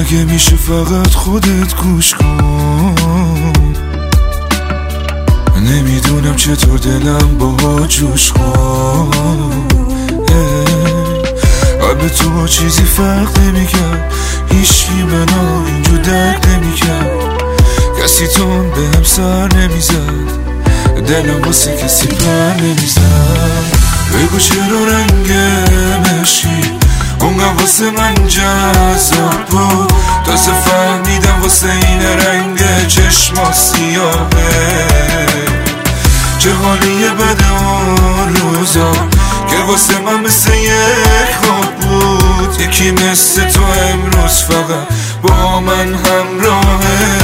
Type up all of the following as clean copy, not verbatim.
اگه میشه فقط خودت گوش کن، نمیدونم چطور دلم با جوش کن. قلب تو با چیزی فرق نمیکرد، هیچکی منو اینجور درک نمیکرد، کسی تون بهم سر نمیزد، دلم واسه کسی پر نمیزد. بگو چرا رنگ مشکی اونقدر واسه من جذاب بود، تازه فهمیدم واسه این رنگ چشما سیاهه. چه حالیه بده اون روزا که واسه من مثل یک خواب بود، یکی مثل تو امروز فقط با من همراهه.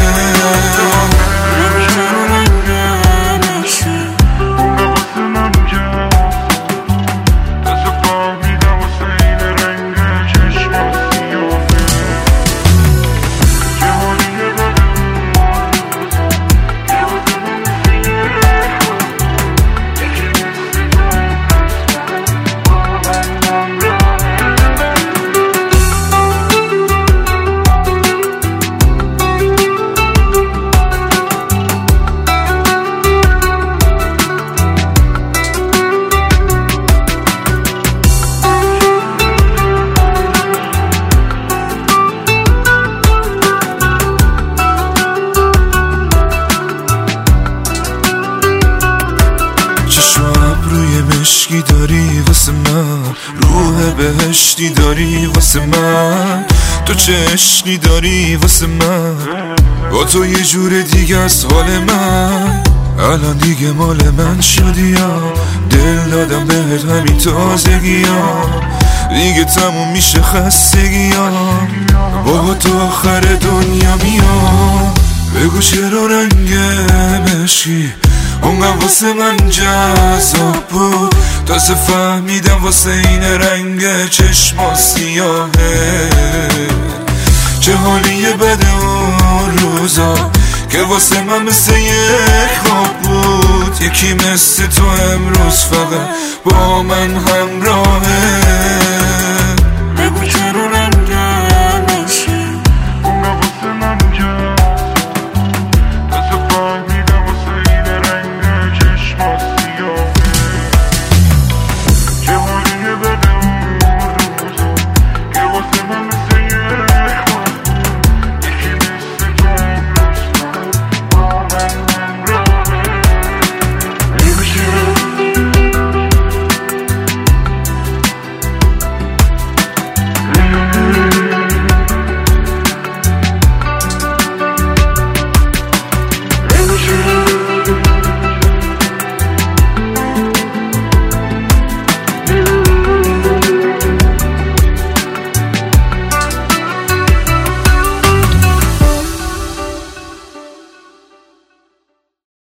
مشکی داری واسه من، روح بهشتی داری واسه من، تو چه عشقی داری واسه من، با تو یه جور دیگه از حال من. الان دیگه مال من شدی یا دل دادم بهت همین تازگی ها، دیگه تموم میشه خستگی ها، با تو آخر دنیا میام. بگو چرا رنگ مشکی اونقدر واسه من جذاب بود، تازه فهمیدم واسه این رنگ چشما سیاهه. چه حالیه بده اون روزا که واسه من مثل یک خواب بود، یکی مثل تو امروز فقط با من همراهه.